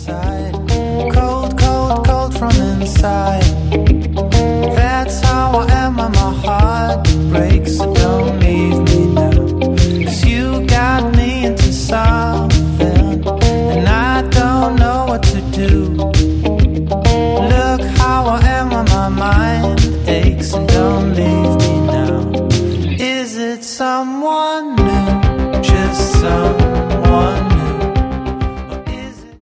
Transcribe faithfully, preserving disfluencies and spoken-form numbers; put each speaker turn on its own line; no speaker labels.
outside, cold, cold, cold from inside. That's how I am when my heart breaks. So don't leave me now, 'cause you got me into something, and I don't know what to do. Look how I am when my mind aches, and don't leave me now. Is it someone